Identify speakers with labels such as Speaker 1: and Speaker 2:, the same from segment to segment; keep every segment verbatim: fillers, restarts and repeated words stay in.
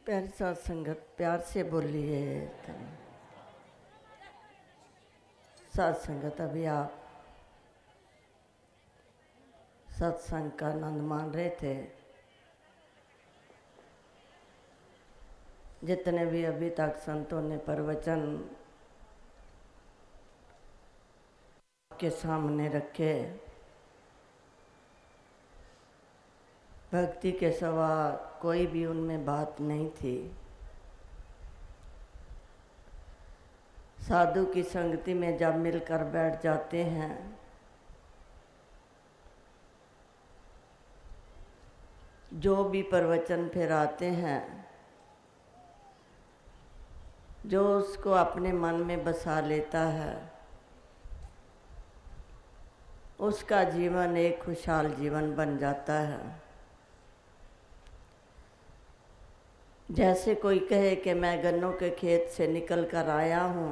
Speaker 1: प्यारी साथ संगत, प्यार से बोलिए। साथ संगत, अभी आप सत्संग का आनंद मान रहे थे। जितने भी अभी तक संतों ने प्रवचन के सामने रखे, भक्ति के सिवा कोई भी उनमें बात नहीं थी। साधु की संगति में जब मिलकर बैठ जाते हैं जो भी प्रवचन फिर आते हैं, जो उसको अपने मन में बसा लेता है, उसका जीवन एक खुशहाल जीवन बन जाता है। जैसे कोई कहे कि मैं गन्नों के खेत से निकल कर आया हूँ,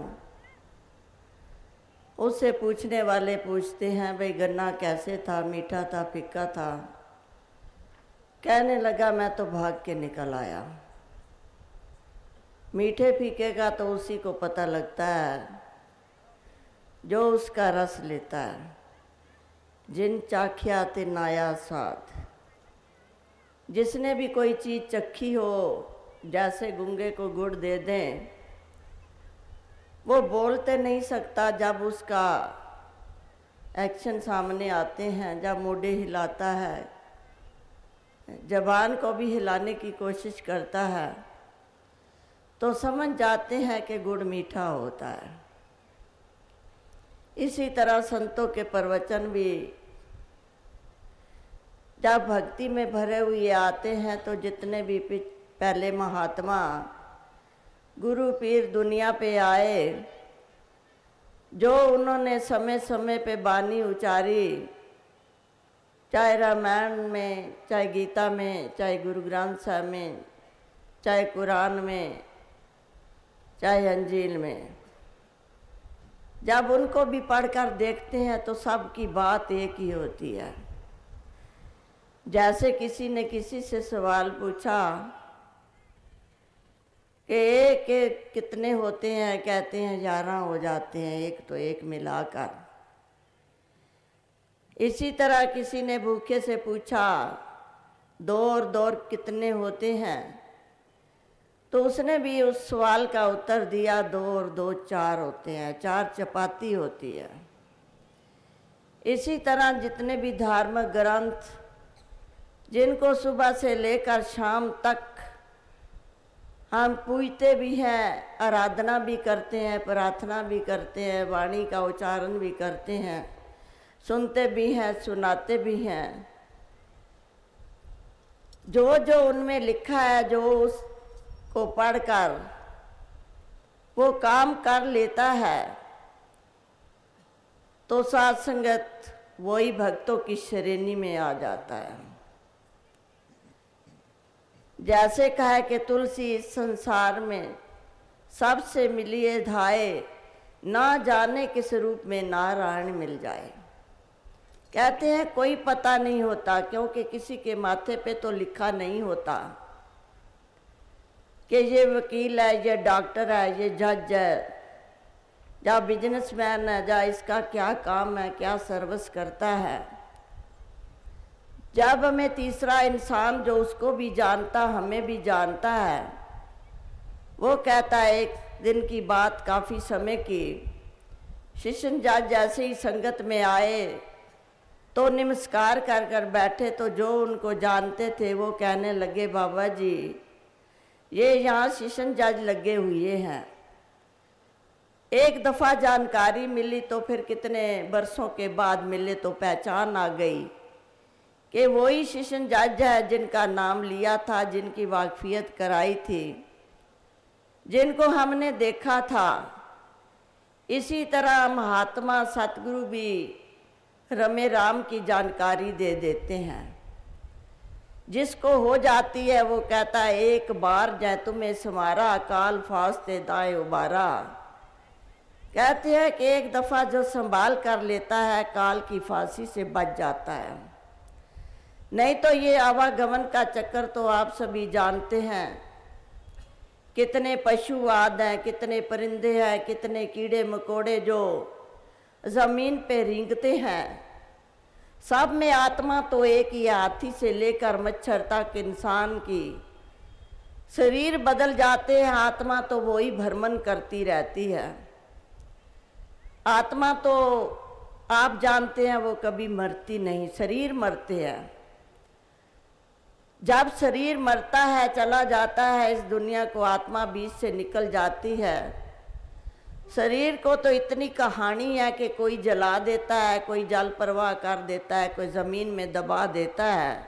Speaker 1: उससे पूछने वाले पूछते हैं भाई गन्ना कैसे था, मीठा था, फीका था? कहने लगा मैं तो भाग के निकल आया। मीठे फीके का तो उसी को पता लगता है जो उसका रस लेता है। जिन चाखिया ते नाया साथ, जिसने भी कोई चीज़ चखी हो, जैसे गूंगे को गुड़ दे दें, वो बोलते नहीं सकता। जब उसका एक्शन सामने आते हैं, जब मोढ़े हिलाता है, जबान को भी हिलाने की कोशिश करता है, तो समझ जाते हैं कि गुड़ मीठा होता है। इसी तरह संतों के प्रवचन भी जब भक्ति में भरे हुए आते हैं, तो जितने भी पहले महात्मा गुरु पीर दुनिया पे आए, जो उन्होंने समय समय पे बानी उचारी, चाहे रामायण में, चाहे गीता में, चाहे गुरु ग्रंथ साहब में, चाहे कुरान में, चाहे अंजील में, जब उनको भी पढ़कर देखते हैं तो सबकी बात एक ही होती है। जैसे किसी ने किसी से सवाल पूछा कि एक एक कितने होते हैं, कहते हैं ग्यारह हो जाते हैं, एक तो एक मिलाकर। इसी तरह किसी ने भूखे से पूछा दो और दो कितने होते हैं, तो उसने भी उस सवाल का उत्तर दिया दो और दो चार होते हैं, चार चपाती होती है। इसी तरह जितने भी धार्मिक ग्रंथ, जिनको सुबह से लेकर शाम तक हम पूजते भी हैं, आराधना भी करते हैं, प्रार्थना भी करते हैं, वाणी का उच्चारण भी करते हैं, सुनते भी हैं, सुनाते भी हैं, जो जो उनमें लिखा है, जो उसको पढ़कर वो काम कर लेता है, तो साथ संगत वही भक्तों की श्रेणी में आ जाता है। जैसे कहा कि तुलसी इस संसार में सबसे मिलिए धाए, ना जाने किस रूप में नारायण मिल जाए। कहते हैं कोई पता नहीं होता, क्योंकि किसी के माथे पे तो लिखा नहीं होता कि ये वकील है, ये डॉक्टर है, ये जज है, या बिजनेसमैन है, या इसका क्या काम है, क्या सर्विस करता है। जब हमें तीसरा इंसान जो उसको भी जानता, हमें भी जानता है, वो कहता है, एक दिन की बात काफ़ी समय की, शिशन जज जैसे ही संगत में आए तो नमस्कार कर कर बैठे, तो जो उनको जानते थे वो कहने लगे बाबा जी ये यहाँ शिशन जज लगे हुए हैं। एक दफ़ा जानकारी मिली तो फिर कितने बरसों के बाद मिले तो पहचान आ गई कि वही शिशन जज है जिनका नाम लिया था, जिनकी वाकफियत कराई थी, जिनको हमने देखा था। इसी तरह महात्मा सतगुरु भी रमे राम की जानकारी दे देते हैं। जिसको हो जाती है वो कहता है एक बार जै तुम्हें समारा, काल फास्ते दाए उबारा। कहते हैं कि एक दफ़ा जो संभाल कर लेता है काल की फांसी से बच जाता है। नहीं तो ये आवागमन का चक्कर तो आप सभी जानते हैं कितने पशु आदि हैं, कितने परिंदे हैं, कितने कीड़े मकोड़े जो जमीन पे रेंगते हैं। सब में आत्मा तो एक ही है। हाथी से लेकर मच्छर तक इंसान की शरीर बदल जाते हैं, आत्मा तो वही भ्रमण करती रहती है। आत्मा तो आप जानते हैं वो कभी मरती नहीं, शरीर मरते हैं। जब शरीर मरता है, चला जाता है इस दुनिया को, आत्मा बीच से निकल जाती है। शरीर को तो इतनी कहानी है कि कोई जला देता है, कोई जल प्रवाह कर देता है, कोई ज़मीन में दबा देता है।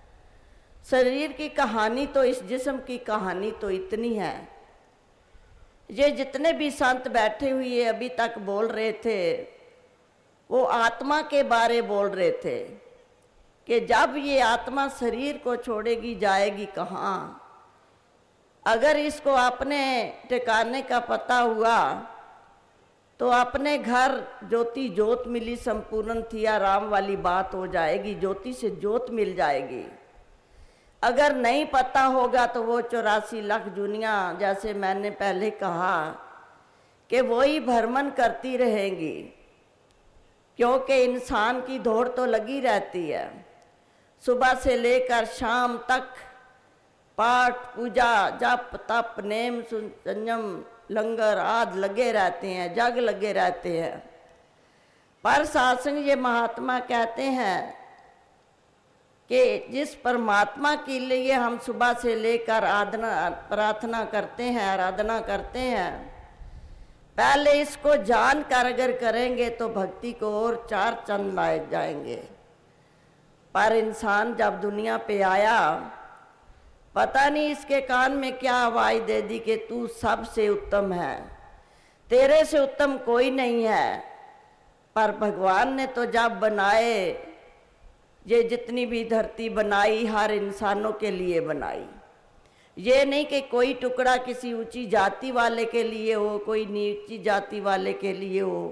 Speaker 1: शरीर की कहानी तो, इस जिस्म की कहानी तो इतनी है। ये जितने भी संत बैठे हुए अभी तक बोल रहे थे, वो आत्मा के बारे बोल रहे थे कि जब ये आत्मा शरीर को छोड़ेगी जाएगी कहाँ। अगर इसको अपने ठिकाने का पता हुआ तो अपने घर ज्योति जोत मिली संपूर्ण थी, आराम वाली बात हो जाएगी, ज्योति से जोत मिल जाएगी। अगर नहीं पता होगा तो वो चौरासी लाख दुनिया, जैसे मैंने पहले कहा, कि वही भ्रमण करती रहेंगी, क्योंकि इंसान की दौड़ तो लगी रहती है। सुबह से लेकर शाम तक पाठ पूजा जप तप नेम संयम लंगर आदि लगे रहते हैं, जग लगे रहते हैं। पर सत्संग ये महात्मा कहते हैं कि जिस परमात्मा के लिए हम सुबह से लेकर आराधना प्रार्थना करते हैं, आराधना करते हैं, पहले इसको जान कर अगर करेंगे तो भक्ति को और चार चंद लाए जाएंगे। पर इंसान जब दुनिया पे आया, पता नहीं इसके कान में क्या आवाज़ दे दी कि तू सबसे उत्तम है, तेरे से उत्तम कोई नहीं है। पर भगवान ने तो जब बनाए, ये जितनी भी धरती बनाई हर इंसानों के लिए बनाई। ये नहीं कि कोई टुकड़ा किसी ऊंची जाति वाले के लिए हो, कोई नीची जाति वाले के लिए हो।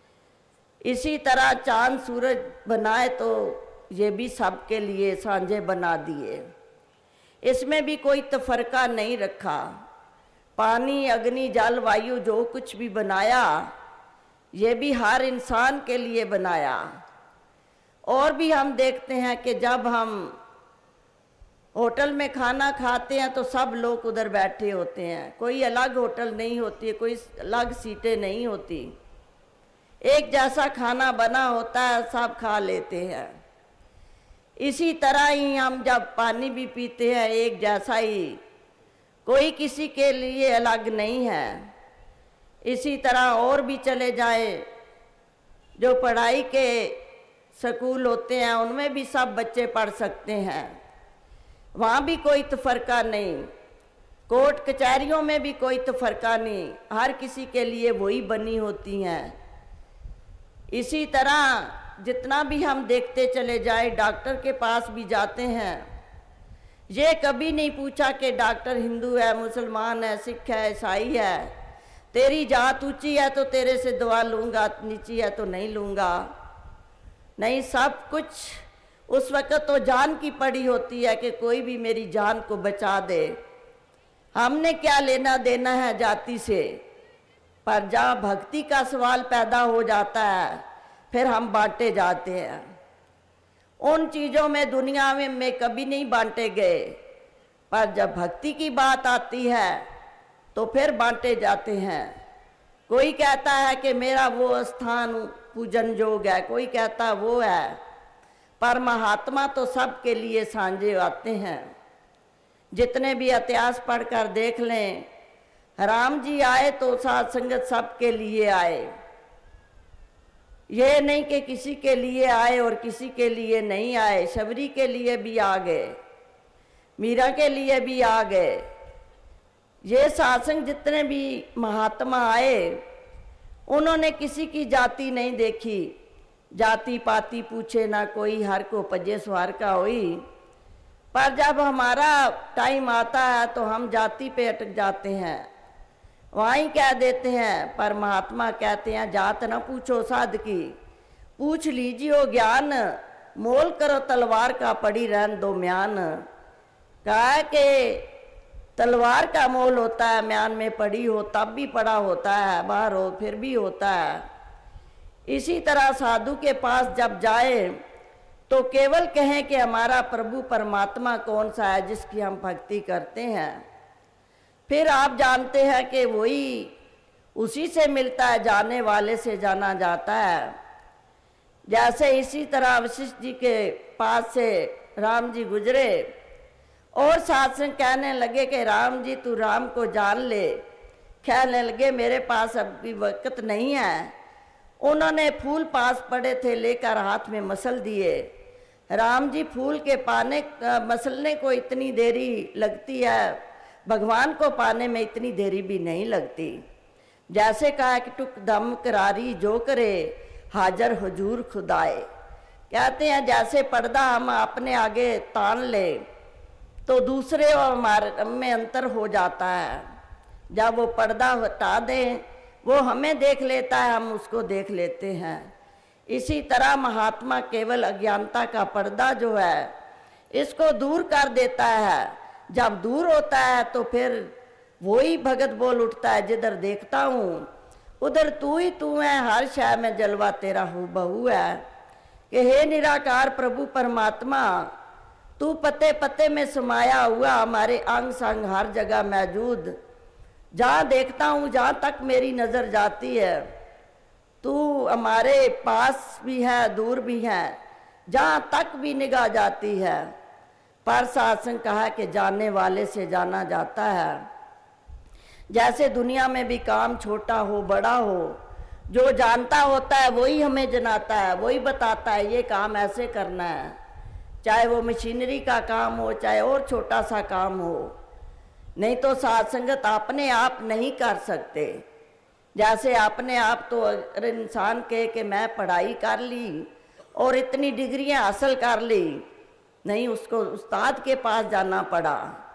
Speaker 1: इसी तरह चांद सूरज बनाए तो ये भी सबके लिए सांझे बना दिए। इसमें भी कोई तफरका नहीं रखा। पानी अग्नि जल वायु जो कुछ भी बनाया, ये भी हर इंसान के लिए बनाया। और भी हम देखते हैं कि जब हम होटल में खाना खाते हैं तो सब लोग उधर बैठे होते हैं, कोई अलग होटल नहीं होती है, कोई अलग सीटें नहीं होती, एक जैसा खाना बना होता है, सब खा लेते हैं। इसी तरह ही हम जब पानी भी पीते हैं एक जैसा ही, कोई किसी के लिए अलग नहीं है। इसी तरह और भी चले जाए, जो पढ़ाई के स्कूल होते हैं उनमें भी सब बच्चे पढ़ सकते हैं, वहाँ भी कोई तफरका नहीं। कोर्ट कचहरियों में भी कोई तफरका नहीं, हर किसी के लिए वही बनी होती हैं। इसी तरह जितना भी हम देखते चले जाए, डॉक्टर के पास भी जाते हैं, ये कभी नहीं पूछा कि डॉक्टर हिंदू है, मुसलमान है, सिख है, ईसाई है, तेरी जात ऊंची है तो तेरे से दवा लूँगा, नीची है तो नहीं लूँगा। नहीं, सब कुछ उस वक़्त तो जान की पड़ी होती है कि कोई भी मेरी जान को बचा दे। हमने क्या लेना देना है जाति से। पर जहाँ भक्ति का सवाल पैदा हो जाता है, फिर हम बांटे जाते हैं। उन चीज़ों में दुनिया में में कभी नहीं बांटे गए, पर जब भक्ति की बात आती है तो फिर बांटे जाते हैं। कोई कहता है कि मेरा वो स्थान पूजन योग है, कोई कहता वो है, पर महात्मा तो सबके लिए सांझे आते हैं। जितने भी इतिहास पढ़कर देख लें, राम जी आए तो साध संगत सबके लिए आए। ये नहीं कि किसी के लिए आए और किसी के लिए नहीं आए, शबरी के लिए भी आ गए, मीरा के लिए भी आ गए। ये साधसंग जितने भी महात्मा आए, उन्होंने किसी की जाति नहीं देखी, जाति पाति पूछे ना कोई, हर को पजे सवार का हुई। पर जब हमारा टाइम आता है तो हम जाति पे अटक जाते हैं, वहीं कह देते हैं। पर महात्मा कहते हैं जात न पूछो साध की, पूछ लीजिए ज्ञान, मोल करो तलवार का पड़ी रहन दो म्यान। कहा कि तलवार का मोल होता है, म्यान में पड़ी हो तब भी पड़ा होता है, बाहर हो फिर भी होता है। इसी तरह साधु के पास जब जाए तो केवल कहें कि हमारा प्रभु परमात्मा कौन सा है जिसकी हम भक्ति करते हैं, फिर आप जानते हैं कि वही उसी से मिलता है, जाने वाले से जाना जाता है। जैसे इसी तरह वशिष्ठ जी के पास से राम जी गुजरे और सत्संग कहने लगे कि राम जी तू राम को जान ले। कहने लगे मेरे पास अभी वक्त नहीं है। उन्होंने फूल पास पड़े थे लेकर हाथ में मसल दिए। राम जी फूल के पाने मसलने को इतनी देरी लगती है, भगवान को पाने में इतनी देरी भी नहीं लगती। जैसे कहा कि टुक दम करारी जो करे हाजर हुजूर खुदाए। कहते हैं जैसे पर्दा हम अपने आगे तान ले तो दूसरे और हमारे में अंतर हो जाता है। जब वो पर्दा हटा दें वो हमें देख लेता है, हम उसको देख लेते हैं। इसी तरह महात्मा केवल अज्ञानता का पर्दा जो है इसको दूर कर देता है। जब दूर होता है तो फिर वही भगत बोल उठता है, जिधर देखता हूँ उधर तू ही तू है, हर शय में जलवा तेरा हूँ बहू है। कि हे निराकार प्रभु परमात्मा, तू पते पते में समाया हुआ, हमारे अंग संग हर जगह मौजूद। जहाँ देखता हूँ, जहाँ तक मेरी नज़र जाती है, तू हमारे पास भी है, दूर भी है, जहाँ तक भी निगाह जाती है। पर सत्संग कहा कि जाने वाले से जाना जाता है। जैसे दुनिया में भी काम छोटा हो बड़ा हो, जो जानता होता है वही हमें जनाता है, वही बताता है ये काम ऐसे करना है। चाहे वो मशीनरी का काम हो, चाहे और छोटा सा काम हो। नहीं तो सत्संगत अपने आप नहीं कर सकते। जैसे अपने आप तो अगर इंसान कहे कि मैं पढ़ाई कर ली और इतनी डिग्रियां हासिल कर ली, नहीं, उसको उस्ताद के पास जाना पड़ा।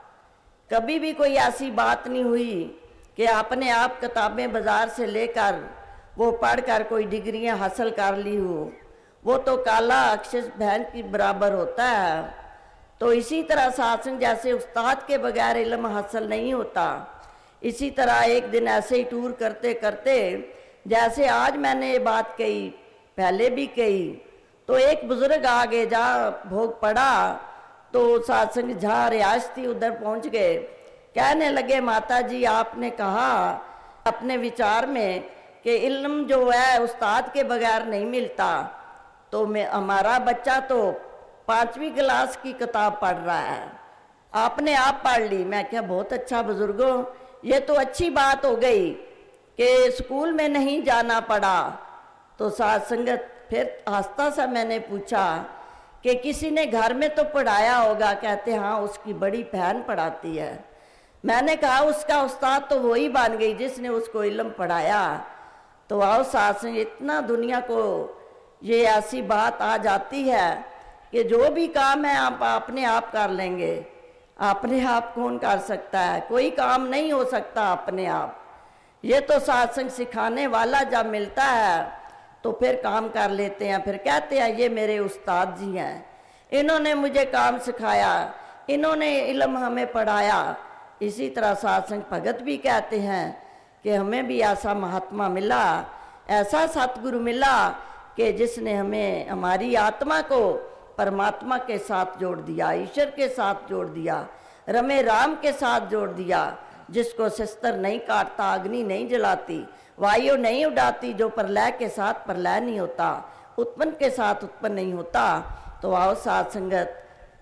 Speaker 1: कभी भी कोई ऐसी बात नहीं हुई कि अपने आप किताबें बाजार से लेकर वो पढ़कर कोई डिग्रियां हासिल कर ली हो। वो तो काला अक्षर बहन की बराबर होता है। तो इसी तरह सत्संग जैसे उस्ताद के बगैर इल्म हासिल नहीं होता, इसी तरह एक दिन ऐसे ही टूर करते करते, जैसे आज मैंने ये बात कही पहले भी कही, तो एक बुजुर्ग आगे जहाँ भोग पड़ा तो सत्संग जहाँ रियाज थी उधर पहुँच गए। कहने लगे माता जी आपने कहा अपने विचार में कि इल्म जो है उस्ताद के बगैर नहीं मिलता, तो मैं हमारा बच्चा तो पांचवी क्लास की किताब पढ़ रहा है, आपने आप पढ़ ली। मैं क्या बहुत अच्छा बुजुर्गों, ये तो अच्छी बात हो गई कि स्कूल में नहीं जाना पड़ा। तो सत्संगत फिर हंसता सा मैंने पूछा कि किसी ने घर में तो पढ़ाया होगा। कहते हाँ उसकी बड़ी बहन पढ़ाती है। मैंने कहा उसका उस्ताद तो वही बन गई जिसने उसको इल्म पढ़ाया। तो आओ सत्संग, इतना दुनिया को ये ऐसी बात आ जाती है कि जो भी काम है आप अपने आप कर लेंगे। अपने आप कौन कर सकता है? कोई काम नहीं हो सकता अपने आप। ये तो सत्संग सिखाने वाला जब मिलता है तो फिर काम कर लेते हैं। फिर कहते हैं ये मेरे उस्ताद जी हैं, इन्होंने मुझे काम सिखाया, इन्होंने इल्म हमें पढ़ाया। इसी तरह सत्संग भगत भी कहते हैं कि हमें भी ऐसा महात्मा मिला, ऐसा सतगुरु मिला कि जिसने हमें हमारी आत्मा को परमात्मा के साथ जोड़ दिया, ईश्वर के साथ जोड़ दिया, रमे राम के साथ जोड़ दिया, जिसको शस्त्र नहीं काटता, अग्नि नहीं जलाती, वायु नहीं उड़ाती, जो प्रलय के साथ प्रलय नहीं होता, उत्पन्न के साथ उत्पन्न नहीं होता। तो आओ साथ संगत,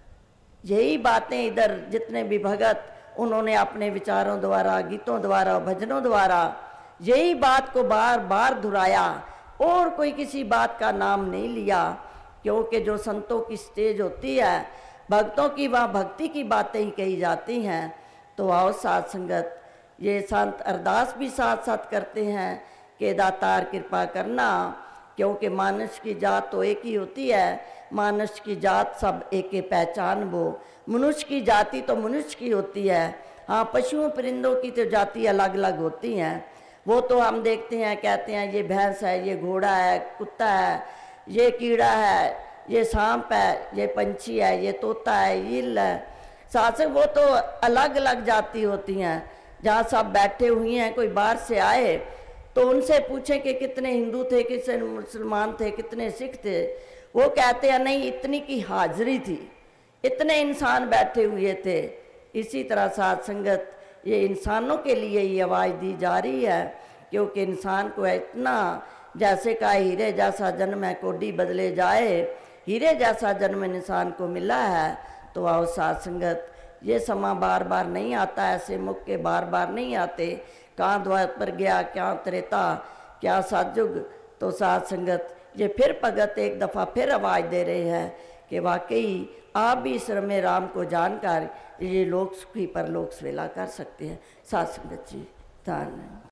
Speaker 1: यही बातें इधर जितने भी भगत उन्होंने अपने विचारों द्वारा, गीतों द्वारा, भजनों द्वारा यही बात को बार बार दोहराया और कोई किसी बात का नाम नहीं लिया। क्योंकि जो संतों की स्टेज होती है, भक्तों की वहाँ भक्ति की बातें ही कही जाती हैं। तो आओ साथ संगत, ये संत अरदास भी साथ साथ करते हैं कि दातार कृपा करना, क्योंकि मानुष की जात तो एक ही होती है, मानुष की जात सब एक ही पहचान वो, मनुष्य की जाति तो मनुष्य की होती है। हाँ, पशुओं परिंदों की तो जाति अलग अलग होती हैं। वो तो हम देखते हैं, कहते हैं ये भैंस है, ये घोड़ा है, कुत्ता है, ये कीड़ा है, ये सांप है, ये पंछी है, ये तोता है, ईल है, सासंग वो तो अलग अलग जाति होती हैं, जहाँ सब बैठे हुए हैं, कोई बाहर से आए तो उनसे पूछें कि कितने हिंदू थे, कितने मुसलमान थे, कितने सिख थे, वो कहते हैं नहीं इतनी की हाजिरी थी, इतने इंसान बैठे हुए थे। इसी तरह साथ संगत ये इंसानों के लिए ही आवाज़ दी जा रही है, क्योंकि इंसान को इतना, जैसे कहा हीरे जैसा जन्म है कोडी बदले जाए, हीरे जैसा जन्म इंसान को मिला है। तो आओ साथ संगत, ये समा बार बार नहीं आता, ऐसे मौके बार बार नहीं आते। कहाँ द्वापर गया, क्या त्रेता, क्या सातयुग। तो साथ संगत ये फिर भगत एक दफ़ा फिर आवाज़ दे रहे हैं कि वाकई आप भी इस रमे राम को जानकर ये लोक सुखी पर लोक सवेला कर सकते हैं। साथ संगत जी धन्यवाद।